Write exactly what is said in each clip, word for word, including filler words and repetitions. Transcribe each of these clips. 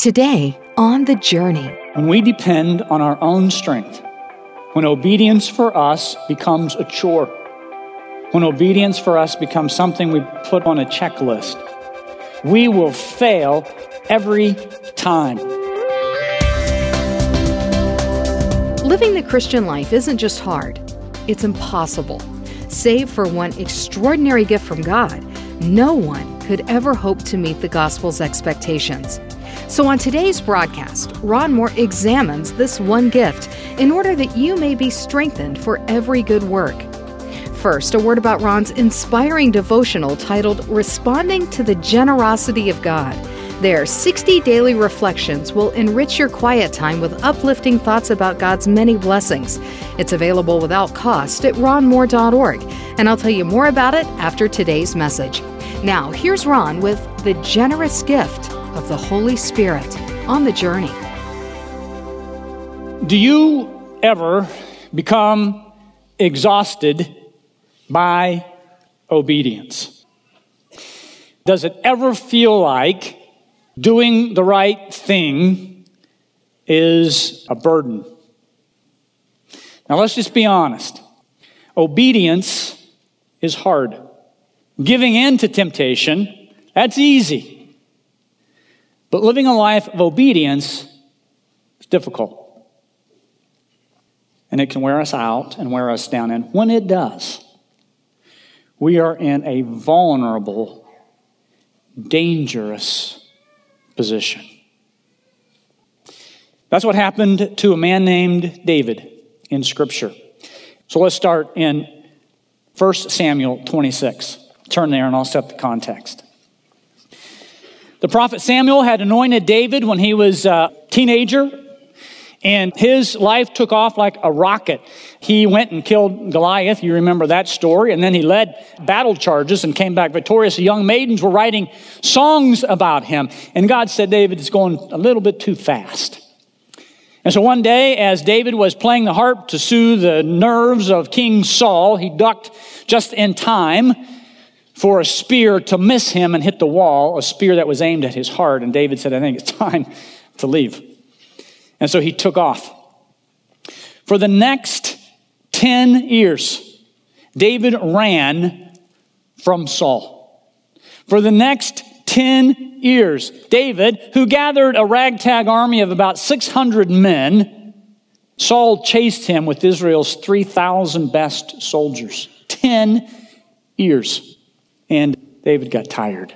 Today, on The Journey. When we depend on our own strength, when obedience for us becomes a chore, when obedience for us becomes something we put on a checklist, we will fail every time. Living the Christian life isn't just hard, it's impossible. Save for one extraordinary gift from God, no one could ever hope to meet the gospel's expectations. So on today's broadcast, Ron Moore examines this one gift in order that you may be strengthened for every good work. First, a word about Ron's inspiring devotional titled Responding to the Generosity of God. Their sixty daily reflections will enrich your quiet time with uplifting thoughts about God's many blessings. It's available without cost at ron moore dot org, and I'll tell you more about it after today's message. Now, here's Ron with the generous gift of the Holy Spirit on The Journey. Do you ever become exhausted by obedience? Does it ever feel like doing the right thing is a burden? Now let's just be honest. Obedience is hard. Giving in to temptation, that's easy. But living a life of obedience is difficult. And it can wear us out and wear us down. And when it does, we are in a vulnerable, dangerous position. That's what happened to a man named David in Scripture. So let's start in First Samuel twenty-six. Turn there and I'll set the context. The prophet Samuel had anointed David when he was a teenager, and his life took off like a rocket. He went and killed Goliath. You remember that story. And then he led battle charges and came back victorious. The young maidens were writing songs about him. And God said, David is going a little bit too fast. And so one day, as David was playing the harp to soothe the nerves of King Saul, he ducked just in time for a spear to miss him and hit the wall, a spear that was aimed at his heart. And David said, I think it's time to leave. And so he took off. For the next ten years, David ran from Saul. For the next ten years, David, who gathered a ragtag army of about six hundred men, Saul chased him with Israel's three thousand best soldiers. Ten years. And David got tired.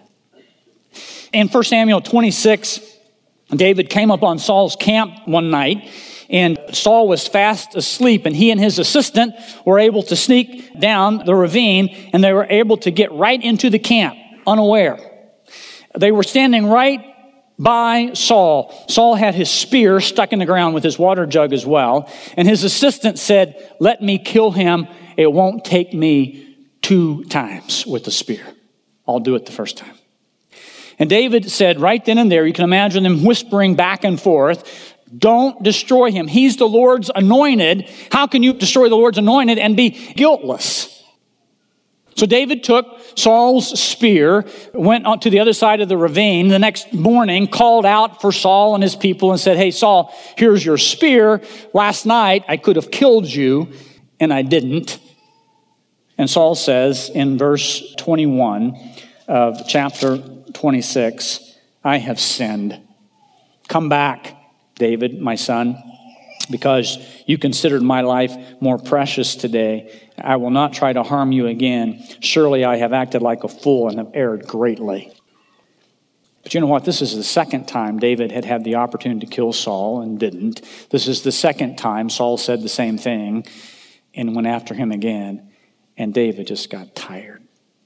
In First Samuel twenty-six, David came up on Saul's camp one night, and Saul was fast asleep, and he and his assistant were able to sneak down the ravine, and they were able to get right into the camp, unaware. They were standing right by Saul. Saul had his spear stuck in the ground with his water jug as well, and his assistant said, let me kill him. It won't take me two times with the spear. I'll do it the first time. And David said right then and there, you can imagine them whispering back and forth, don't destroy him. He's the Lord's anointed. How can you destroy the Lord's anointed and be guiltless? So David took Saul's spear, went on to the other side of the ravine. The next morning, called out for Saul and his people and said, hey, Saul, here's your spear. Last night, I could have killed you, and I didn't. And Saul says in verse twenty-one of chapter twenty-six, I have sinned. Come back, David, my son, because you considered my life more precious today. I will not try to harm you again. Surely I have acted like a fool and have erred greatly. But you know what? This is the second time David had had the opportunity to kill Saul and didn't. This is the second time Saul said the same thing and went after him again. And David just got tired.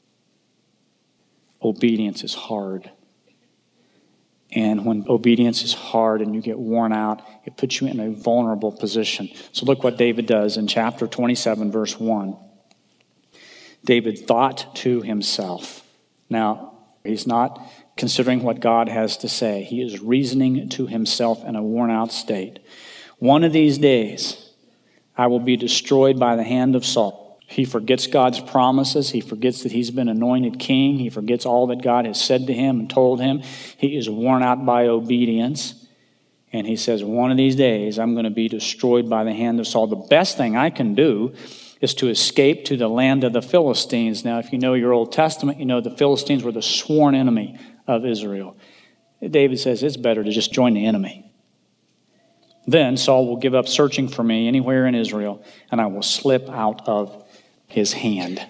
Obedience is hard. And when obedience is hard and you get worn out, it puts you in a vulnerable position. So look what David does in chapter twenty-seven, verse one. David thought to himself. Now, he's not considering what God has to say. He is reasoning to himself in a worn out state. One of these days, I will be destroyed by the hand of Saul. He forgets God's promises. He forgets that he's been anointed king. He forgets all that God has said to him and told him. He is worn out by obedience. And he says, one of these days, I'm going to be destroyed by the hand of Saul. The best thing I can do is to escape to the land of the Philistines. Now, if you know your Old Testament, you know the Philistines were the sworn enemy of Israel. David says, it's better to just join the enemy. Then Saul will give up searching for me anywhere in Israel, and I will slip out of his hand.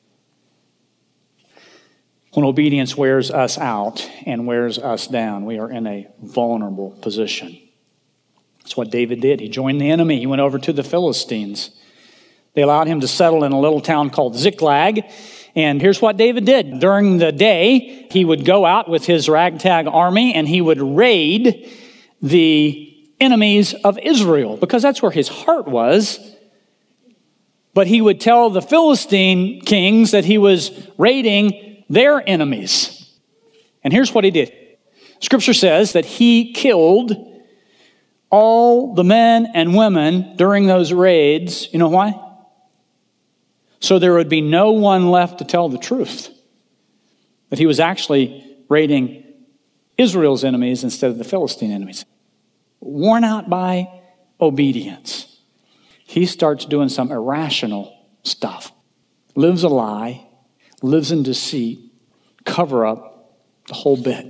When obedience wears us out and wears us down, we are in a vulnerable position. That's what David did. He joined the enemy. He went over to the Philistines. They allowed him to settle in a little town called Ziklag. And here's what David did. During the day, he would go out with his ragtag army and he would raid the enemies of Israel, because that's where his heart was. But he would tell the Philistine kings that he was raiding their enemies. And here's what he did. Scripture says that he killed all the men and women during those raids. You know why? So there would be no one left to tell the truth. That he was actually raiding Israel's enemies instead of the Philistine enemies. Worn out by obedience, he starts doing some irrational stuff. Lives a lie, lives in deceit, cover up, the whole bit.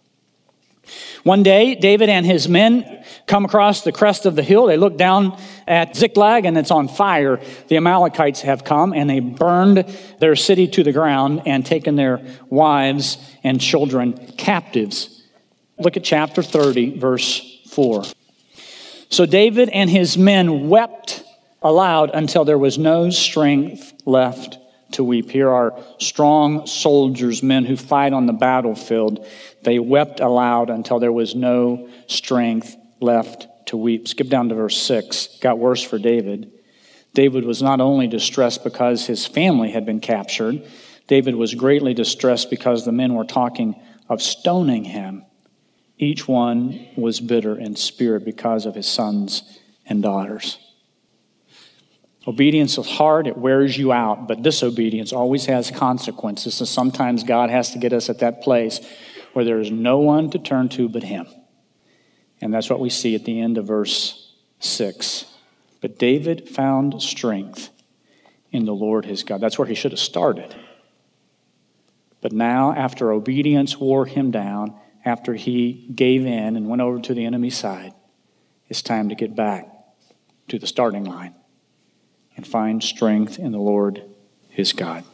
One day, David and his men come across the crest of the hill. They look down at Ziklag and it's on fire. The Amalekites have come and they burned their city to the ground and taken their wives and children captives. Look at chapter thirty, verse four. So David and his men wept aloud until there was no strength left to weep. Here are strong soldiers, men who fight on the battlefield. They wept aloud until there was no strength left to weep. Skip down to verse six. It got worse for David. David was not only distressed because his family had been captured. David was greatly distressed because the men were talking of stoning him. Each one was bitter in spirit because of his sons and daughters. Obedience is hard, it wears you out, but disobedience always has consequences. So sometimes God has to get us at that place where there is no one to turn to but him. And that's what we see at the end of verse six. But David found strength in the Lord his God. That's where he should have started. But now, after obedience wore him down, after he gave in and went over to the enemy's side, it's time to get back to the starting line and find strength in the Lord his God.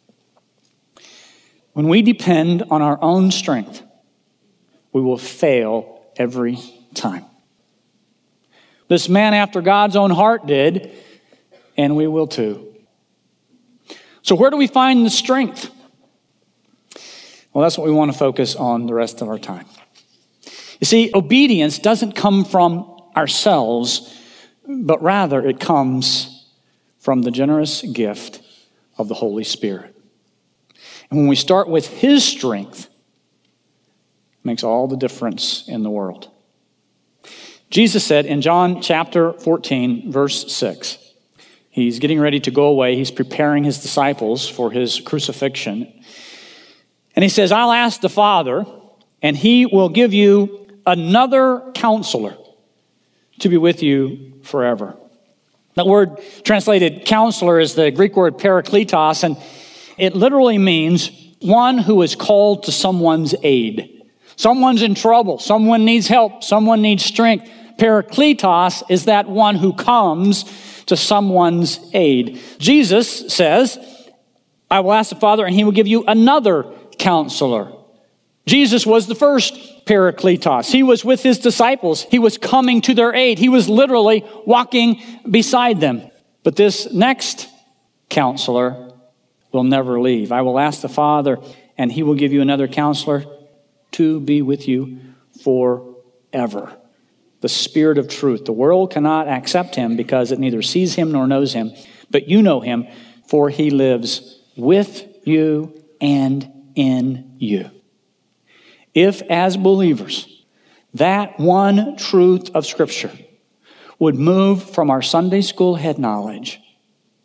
When we depend on our own strength, we will fail every time. This man after God's own heart did, and we will too. So where do we find the strength? Well, that's what we want to focus on the rest of our time. You see, obedience doesn't come from ourselves, but rather it comes from the generous gift of the Holy Spirit. And when we start with his strength, it makes all the difference in the world. Jesus said in John chapter fourteen, verse six, he's getting ready to go away. He's preparing his disciples for his crucifixion. And he says, I'll ask the Father, and he will give you another counselor to be with you forever. That word translated counselor is the Greek word parakletos, and it literally means one who is called to someone's aid. Someone's in trouble. Someone needs help. Someone needs strength. Parakletos is that one who comes to someone's aid. Jesus says, I will ask the Father, and he will give you another counselor. Jesus was the first Parakletos. He was with his disciples. He was coming to their aid. He was literally walking beside them. But this next counselor will never leave. I will ask the Father, and he will give you another counselor to be with you forever. The Spirit of truth. The world cannot accept him because it neither sees him nor knows him, but you know him, for he lives with you and in you. If, as believers, that one truth of Scripture would move from our Sunday school head knowledge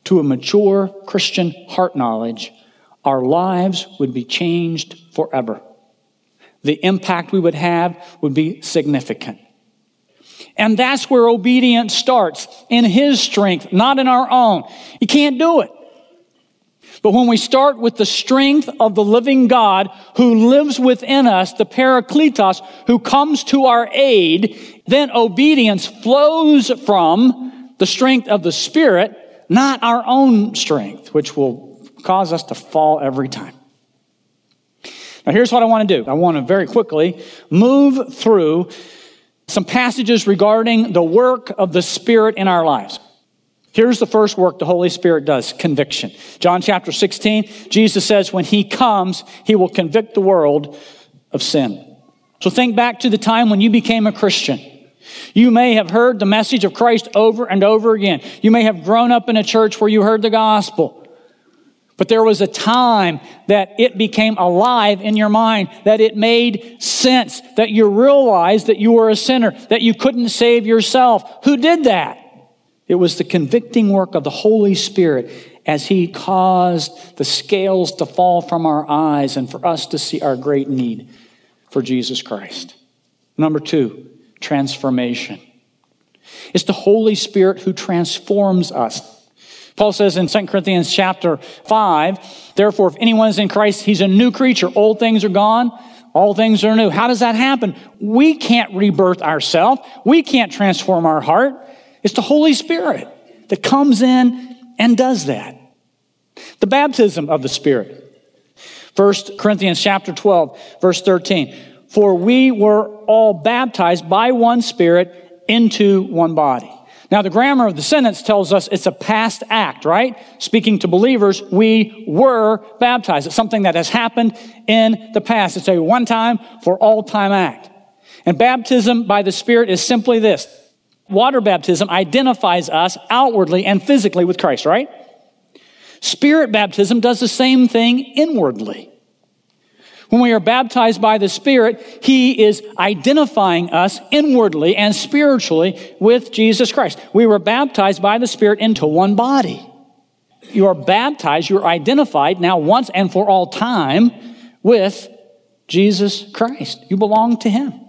to a mature Christian heart knowledge, our lives would be changed forever. The impact we would have would be significant. And that's where obedience starts, in His strength, not in our own. You can't do it. But when we start with the strength of the living God who lives within us, the Parakletos, who comes to our aid, then obedience flows from the strength of the Spirit, not our own strength, which will cause us to fall every time. Now here's what I want to do. I want to very quickly move through some passages regarding the work of the Spirit in our lives. Here's the first work the Holy Spirit does, conviction. John chapter sixteen, Jesus says when He comes, He will convict the world of sin. So think back to the time when you became a Christian. You may have heard the message of Christ over and over again. You may have grown up in a church where you heard the gospel. But there was a time that it became alive in your mind, that it made sense, that you realized that you were a sinner, that you couldn't save yourself. Who did that? It was the convicting work of the Holy Spirit as He caused the scales to fall from our eyes and for us to see our great need for Jesus Christ. Number two, transformation. It's the Holy Spirit who transforms us. Paul says in Second Corinthians chapter five, therefore, if anyone is in Christ, he's a new creature. Old things are gone. All things are new. How does that happen? We can't rebirth ourselves. We can't transform our heart. It's the Holy Spirit that comes in and does that. The baptism of the Spirit. First Corinthians chapter twelve, verse thirteen. For we were all baptized by one Spirit into one body. Now, the grammar of the sentence tells us it's a past act, right? Speaking to believers, we were baptized. It's something that has happened in the past. It's a one-time for all-time act. And baptism by the Spirit is simply this. Water baptism identifies us outwardly and physically with Christ, right? Spirit baptism does the same thing inwardly. When we are baptized by the Spirit, He is identifying us inwardly and spiritually with Jesus Christ. We were baptized by the Spirit into one body. You are baptized, you are identified now once and for all time with Jesus Christ. You belong to Him.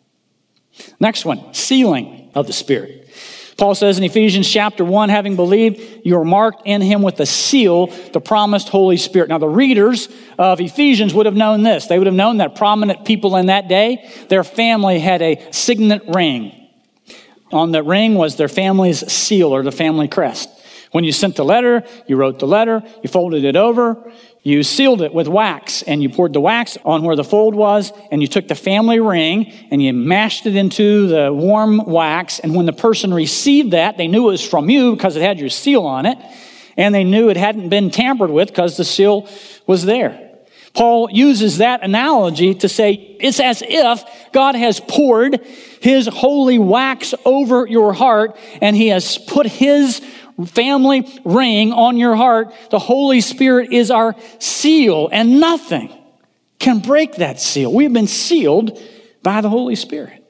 Next one, sealing of the Spirit. Paul says in Ephesians chapter one, having believed, you are marked in Him with a seal, the promised Holy Spirit. Now, the readers of Ephesians would have known this. They would have known that prominent people in that day, their family had a signet ring. On the ring was their family's seal or the family crest. When you sent the letter, you wrote the letter, you folded it over, you sealed it with wax, and you poured the wax on where the fold was, and you took the family ring, and you mashed it into the warm wax, and when the person received that, they knew it was from you because it had your seal on it, and they knew it hadn't been tampered with because the seal was there. Paul uses that analogy to say it's as if God has poured His holy wax over your heart, and He has put His family ring on your heart. The Holy Spirit is our seal, and nothing can break that seal. We've been sealed by the Holy Spirit.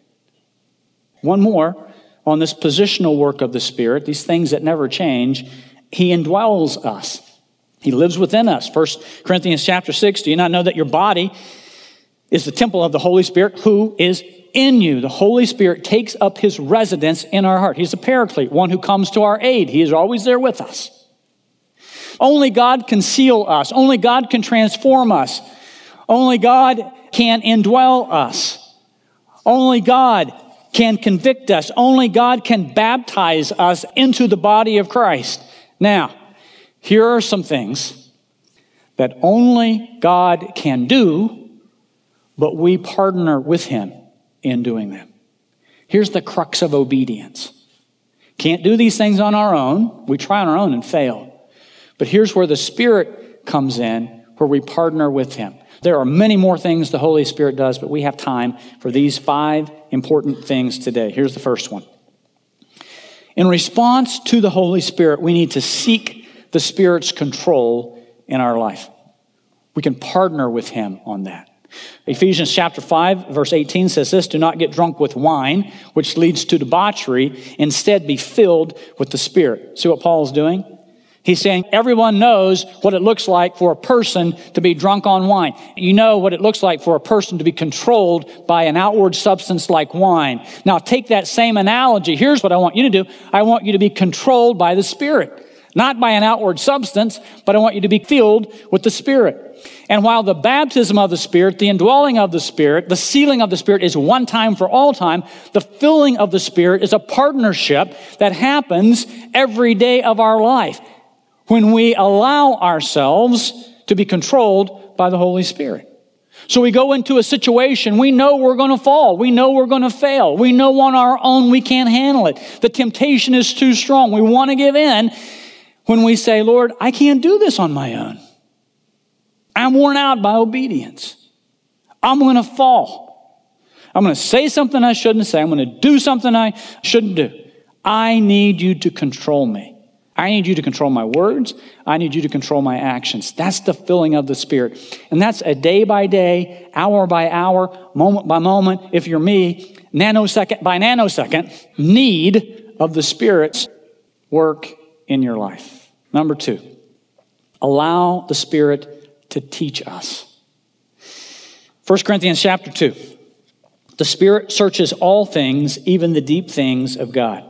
One more on this positional work of the Spirit, these things that never change. He indwells us. He lives within us. First Corinthians chapter six, do you not know that your body is the temple of the Holy Spirit who is in you? The Holy Spirit takes up His residence in our heart. He's a paraclete, one who comes to our aid. He is always there with us. Only God can seal us. Only God can transform us. Only God can indwell us. Only God can convict us. Only God can baptize us into the body of Christ. Now, here are some things that only God can do, but we partner with Him in doing them. Here's the crux of obedience. Can't do these things on our own. We try on our own and fail. But here's where the Spirit comes in, where we partner with Him. There are many more things the Holy Spirit does, but we have time for these five important things today. Here's the first one. In response to the Holy Spirit, we need to seek the Spirit's control in our life. We can partner with Him on that. Ephesians chapter five, verse eighteen says this, do not get drunk with wine, which leads to debauchery. Instead, be filled with the Spirit. See what Paul is doing? He's saying everyone knows what it looks like for a person to be drunk on wine. You know what it looks like for a person to be controlled by an outward substance like wine. Now take that same analogy. Here's what I want you to do. I want you to be controlled by the Spirit. Not by an outward substance, but I want you to be filled with the Spirit. And while the baptism of the Spirit, the indwelling of the Spirit, the sealing of the Spirit is one time for all time, the filling of the Spirit is a partnership that happens every day of our life when we allow ourselves to be controlled by the Holy Spirit. So we go into a situation, we know we're going to fall. We know we're going to fail. We know on our own we can't handle it. The temptation is too strong. We want to give in when we say, Lord, I can't do this on my own. I'm worn out by obedience. I'm going to fall. I'm going to say something I shouldn't say. I'm going to do something I shouldn't do. I need you to control me. I need you to control my words. I need you to control my actions. That's the filling of the Spirit. And that's a day by day, hour by hour, moment by moment, if you're me, nanosecond by nanosecond, need of the Spirit's work in your life. Number two, allow the Spirit to teach us. First Corinthians chapter two. The Spirit searches all things, even the deep things of God.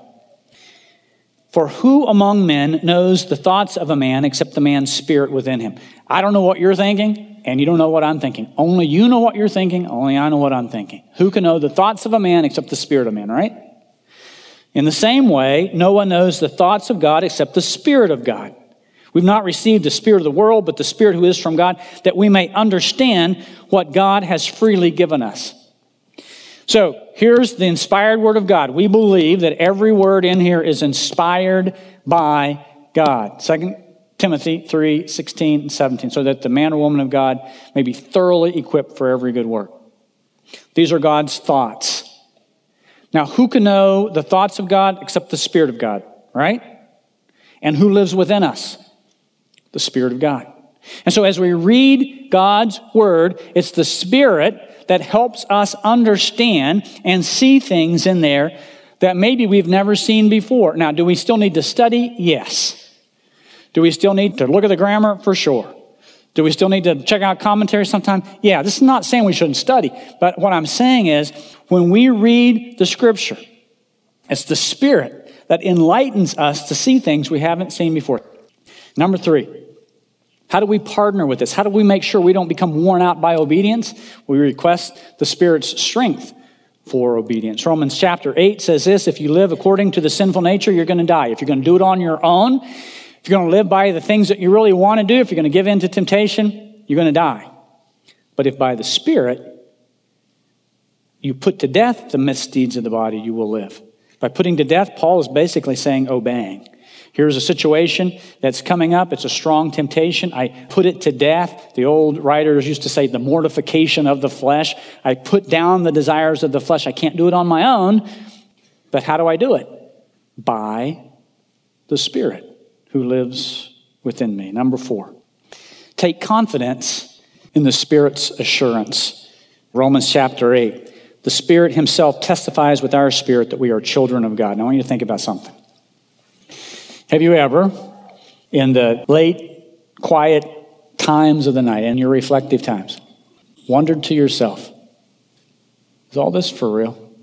For who among men knows the thoughts of a man except the man's spirit within him? I don't know what you're thinking, and you don't know what I'm thinking. Only you know what you're thinking, only I know what I'm thinking. Who can know the thoughts of a man except the spirit of man, right? In the same way, no one knows the thoughts of God except the Spirit of God. We've not received the spirit of the world, but the Spirit who is from God, that we may understand what God has freely given us. So here's the inspired word of God. We believe that every word in here is inspired by God. Second Timothy three, sixteen and seventeen, so that the man or woman of God may be thoroughly equipped for every good work. These are God's thoughts. Now, who can know the thoughts of God except the Spirit of God, right? And who lives within us? The Spirit of God. And so as we read God's word, it's the Spirit that helps us understand and see things in there that maybe we've never seen before. Now, do we still need to study? Yes. Do we still need to look at the grammar? For sure. Do we still need to check out commentary sometime? Yeah, this is not saying we shouldn't study. But what I'm saying is, when we read the Scripture, it's the Spirit that enlightens us to see things we haven't seen before. Number three. How do we partner with this? How do we make sure we don't become worn out by obedience? We request the Spirit's strength for obedience. Romans chapter eight says this: if you live according to the sinful nature, you're going to die. If you're going to do it on your own, if you're going to live by the things that you really want to do, if you're going to give in to temptation, you're going to die. But if by the Spirit you put to death the misdeeds of the body, you will live. By putting to death, Paul is basically saying obeying. Here's a situation that's coming up. It's a strong temptation. I put it to death. The old writers used to say the mortification of the flesh. I put down the desires of the flesh. I can't do it on my own. But how do I do it? By the Spirit who lives within me. Number four, take confidence in the Spirit's assurance. Romans chapter eight. The Spirit himself testifies with our spirit that we are children of God. Now I want you to think about something. Have you ever, in the late, quiet times of the night, in your reflective times, wondered to yourself, is all this for real?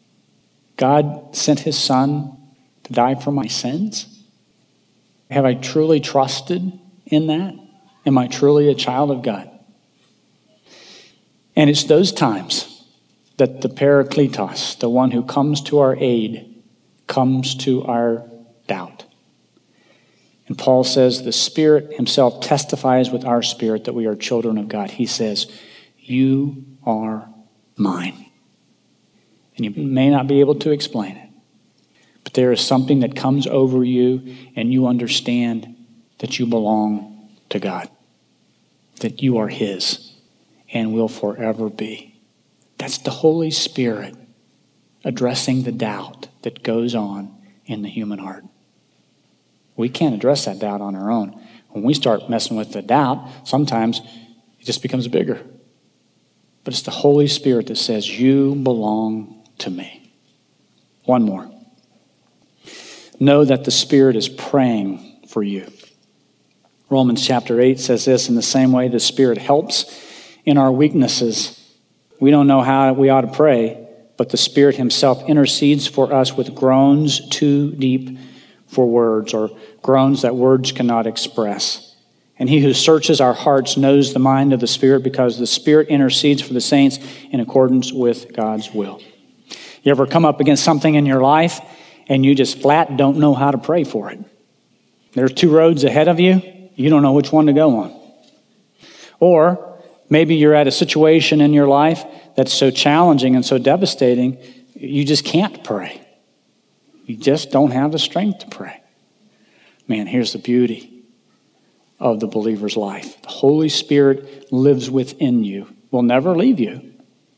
God sent his Son to die for my sins? Have I truly trusted in that? Am I truly a child of God? And it's those times that the Parakletos, the one who comes to our aid, comes to our doubt. And Paul says the Spirit himself testifies with our spirit that we are children of God. He says, you are mine. And you may not be able to explain it, but there is something that comes over you and you understand that you belong to God, that you are his and will forever be. That's the Holy Spirit addressing the doubt that goes on in the human heart. We can't address that doubt on our own. When we start messing with the doubt, sometimes it just becomes bigger. But it's the Holy Spirit that says, you belong to me. One more. Know that the Spirit is praying for you. Romans chapter eight says this, in the same way the Spirit helps in our weaknesses. We don't know how we ought to pray, but the Spirit himself intercedes for us with groans too deep for words, or groans that words cannot express. And he who searches our hearts knows the mind of the Spirit, because the Spirit intercedes for the saints in accordance with God's will. You ever come up against something in your life and you just flat don't know how to pray for it? There's two roads ahead of you. You don't know which one to go on. Or maybe you're at a situation in your life that's so challenging and so devastating, you just can't pray. You just don't have the strength to pray. Man, here's the beauty of the believer's life. The Holy Spirit lives within you, will never leave you.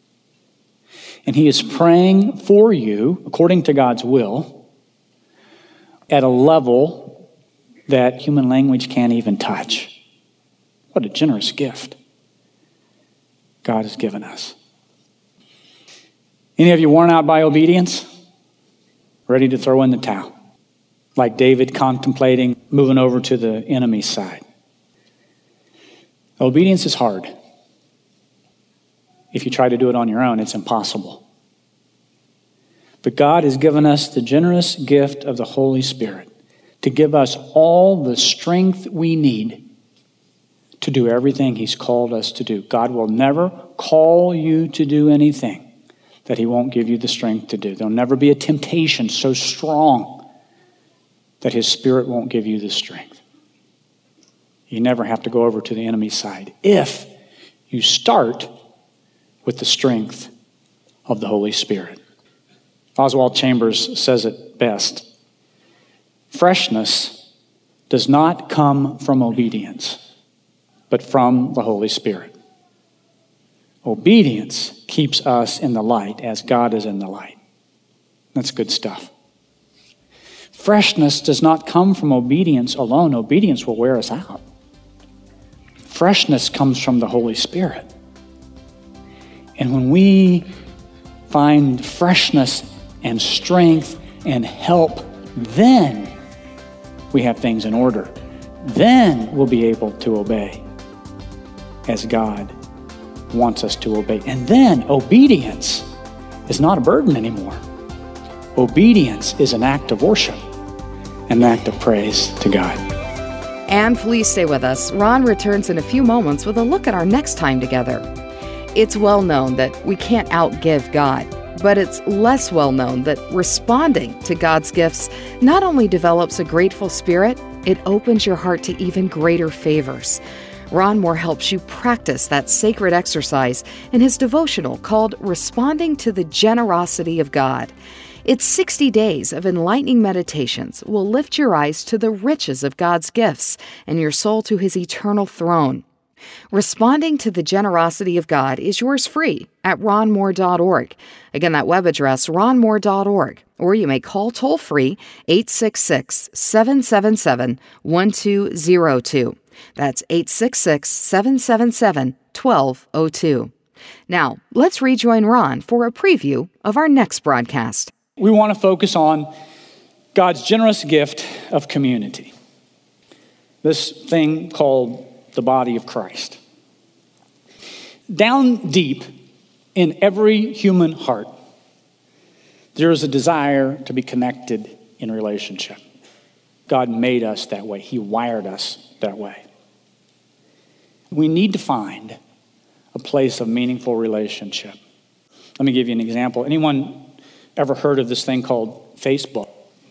And he is praying for you, according to God's will, at a level that human language can't even touch. What a generous gift God has given us. Any of you worn out by obedience? Ready to throw in the towel? Like David contemplating moving over to the enemy's side. Obedience is hard. If you try to do it on your own, it's impossible. But God has given us the generous gift of the Holy Spirit to give us all the strength we need to do everything he's called us to do. God will never call you to do anything that he won't give you the strength to do. There'll never be a temptation so strong that his Spirit won't give you the strength. You never have to go over to the enemy's side if you start with the strength of the Holy Spirit. Oswald Chambers says it best. Freshness does not come from obedience, but from the Holy Spirit. Obedience keeps us in the light as God is in the light. That's good stuff. Freshness does not come from obedience alone. Obedience will wear us out. Freshness comes from the Holy Spirit. And when we find freshness and strength and help, then we have things in order. Then we'll be able to obey as God wants us to obey. And then obedience is not a burden anymore. Obedience is an act of worship, an act of praise to God. And please stay with us. Ron returns in a few moments with a look at our next time together. It's well known that we can't outgive God, but it's less well known that responding to God's gifts not only develops a grateful spirit, it opens your heart to even greater favors. Ron Moore helps you practice that sacred exercise in his devotional called Responding to the Generosity of God. Its sixty days of enlightening meditations will lift your eyes to the riches of God's gifts and your soul to his eternal throne. Responding to the Generosity of God is yours free at ron moore dot org. Again, that web address, ron moore dot org. Or you may call toll-free eight six six, seven seven seven, one two zero two. That's eight six six, seven seven seven, one two zero two. Now, let's rejoin Ron for a preview of our next broadcast. We want to focus on God's generous gift of community. This thing called the body of Christ. Down deep in every human heart, there is a desire to be connected in relationship. God made us that way. He wired us that way. We need to find a place of meaningful relationship. Let me give you an example. Anyone ever heard of this thing called Facebook?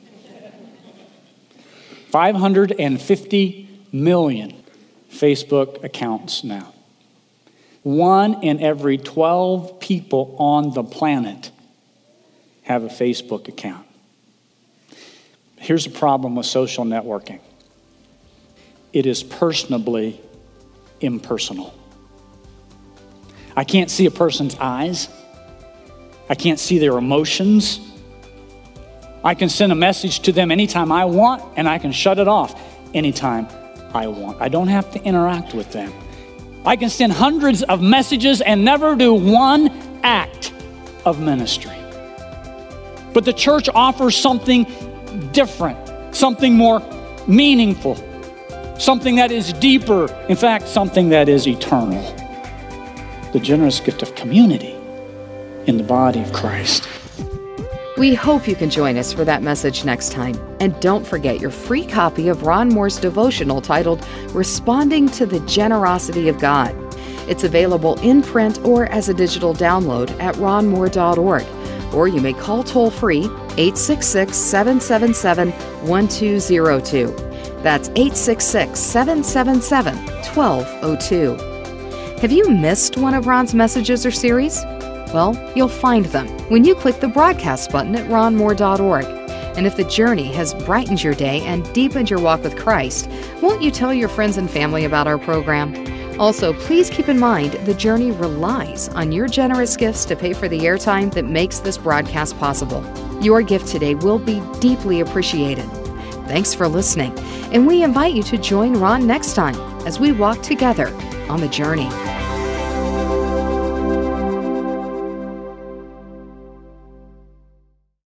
five hundred fifty million Facebook accounts now. One in every twelve people on the planet have a Facebook account. Here's the problem with social networking. It is personably impersonal. I can't see a person's eyes. I can't see their emotions. I can send a message to them anytime I want, and I can shut it off anytime I want. I don't have to interact with them. I can send hundreds of messages and never do one act of ministry. But the church offers something different, something more meaningful, something that is deeper, in fact, something that is eternal. The generous gift of community in the body of Christ. We hope you can join us for that message next time. And don't forget your free copy of Ron Moore's devotional titled Responding to the Generosity of God. It's available in print or as a digital download at ron moore dot org. Or you may call toll-free eight six six, seven seven seven, one two zero two. That's eight six six, seven seven seven, one two zero two. Have you missed one of Ron's messages or series? Well, you'll find them when you click the broadcast button at ron moore dot org. And if the journey has brightened your day and deepened your walk with Christ, won't you tell your friends and family about our program? Also, please keep in mind the journey relies on your generous gifts to pay for the airtime that makes this broadcast possible. Your gift today will be deeply appreciated. Thanks for listening, and we invite you to join Ron next time as we walk together on the journey.